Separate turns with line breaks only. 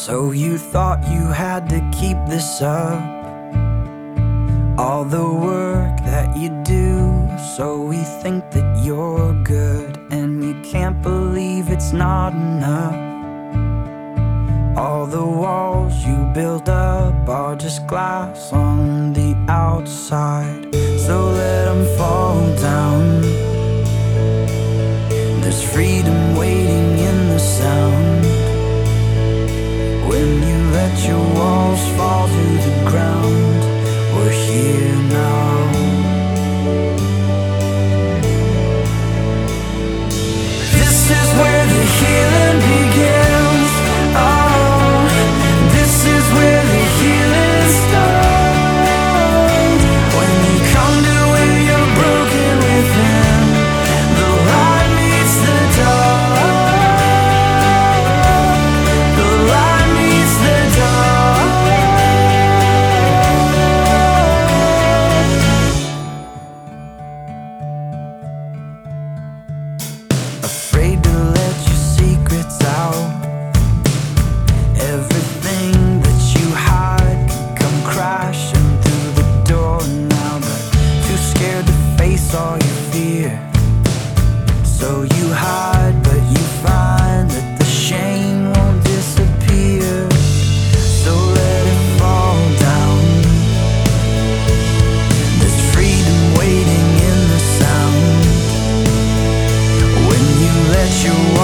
So you thought you had to keep this up, all the work that you do. So we think that you're good, and you can't believe it's not enough. All the walls you build up are just glass on the outside. So let them fall down. There's freedom waiting in the sound. When you let your walls fall to the ground, we're here now. This is where the healing begins. Oh, this is where the healing starts. When you come to where you're broken within, the light meets the dark. The light meets the dark. Afraid to let your secrets out. Everything that you hide can come crashing through the door now, but too scared to face all your fear. So you hide, but you find that the shame won't disappear. So let it fall down. There's freedom waiting in the sound. When you let your